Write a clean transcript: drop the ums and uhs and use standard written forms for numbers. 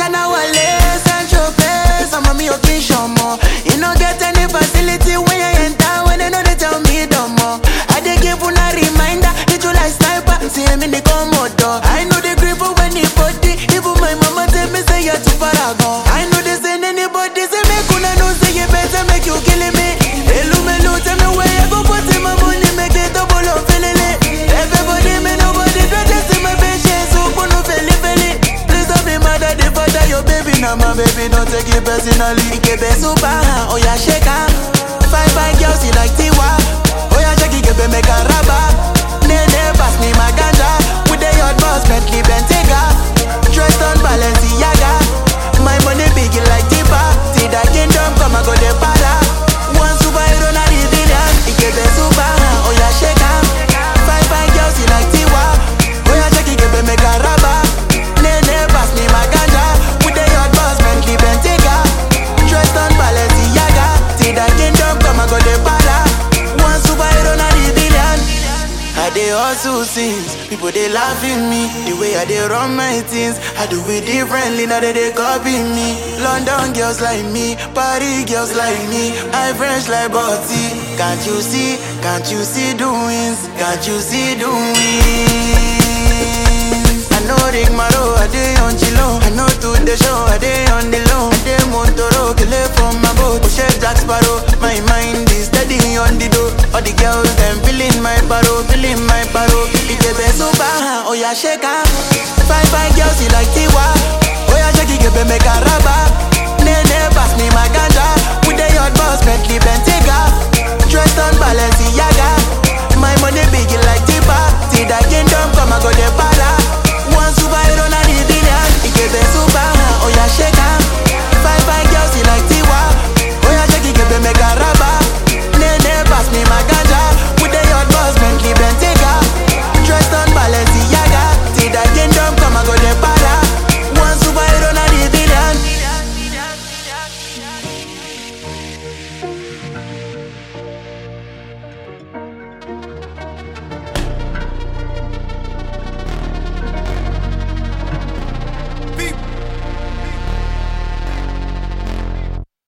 China Wale, Sancho Place, I'm a me occasion more. You no get any facility when you enter, when they know they tell me no more. I dey give una reminder, hit you like sniper, see him in the Komodo. I know the grip when the body, even my mama tell me say you're too far gone. I know they send anybody, say make una know say you better make you killing me. Hello, tell me where you go put in my money, make it double up, feeling it. Everybody, me nobody, don't just see my patience, so put no feeling. Please don't be mad at the father, your baby, now my baby, don't take it personally. Ikebe super, oh yeah, shake her. Five girls, you like Tiwa. Oh yeah, check Ikebe, make a rubber. Nene, pass me my ganja. With the hot boss, Bentley, Bentayga. Dressed on Balenciaga. My money big like Tipa. See that kingdom, come and go the para. One superhero, not the villain. Ikebe super, oh yeah, shake her. Five girls, you like Tiwa. Oh yeah, check Ikebe, make a rubber. Nene, pass me my ganja. With the hot boss, Bentley, Bentayga. Dressed on Balenciaga. See that kingdom, come and go the para. One superhero, not the villain. I dey hustle since people they laugh at me. The way I dey run my things, I do it differently. Now they copy me. London girls like me, Paris girls like me. I French like Botti. Can't you see? Can't you see doings? Can't you see doings? I know Rick Maro, I dey on Chilo. I know to the show, I dey on the low. I dey Montoro, kill it from my boat. Push Jack Sparrow, my mind is steady on the door. All the girls them feeling my paro, feeling my paro. Ikebe super, oh yeah, shake her. Five girls, you like